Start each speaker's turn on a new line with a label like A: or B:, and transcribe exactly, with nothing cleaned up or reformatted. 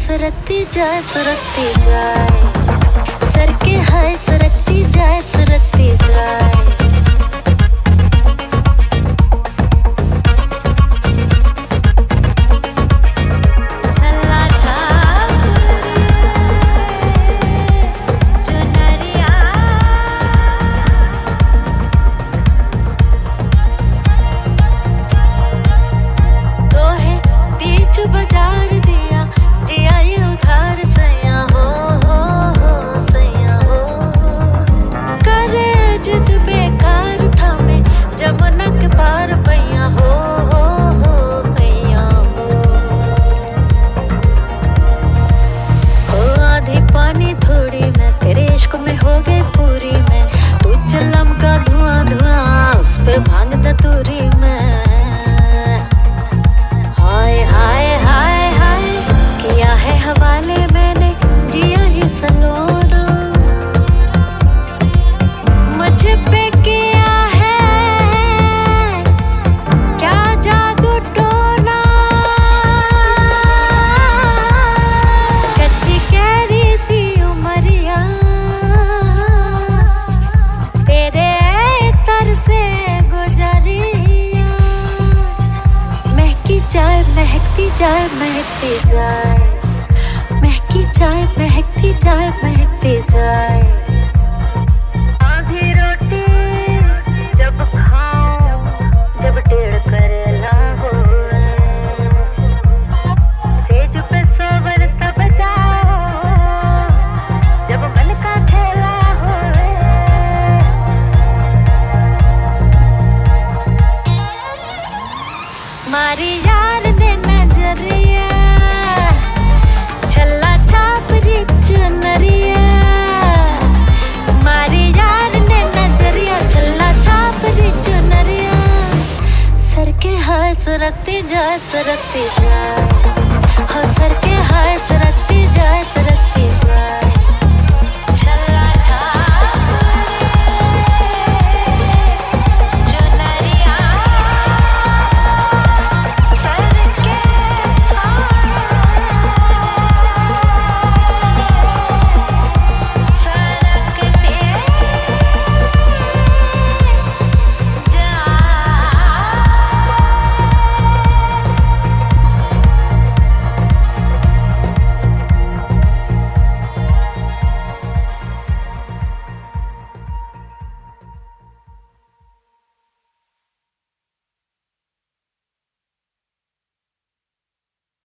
A: सरकती जाए सरकती जाए, सर के हाय सरकती जाए सरकती जाए। भांग दतूरी में हाय हाय हाय हाय किया है हवाले मैंने जिया ही सलोना, मुझे पे किया है क्या जादू टोना। कच्ची कैरी सी उमरिया तेरे तर से महकती जाए महकती जाए, महकी जाए महकती जाए महकती जाए। आधी रोटी जब खाऊं जब टेढ़ करेला हो, सेज पे सोवर तब जाओ जब मन का खेला हो। मारी यार नजरिया छल्ला छाप रिच नरिया, मारी यार ने नजरिया छल्ला छाप रिच नरिया। सर के हाय सरकती जाए सरकती जाए, हाँ सर के हाय सरकती जाए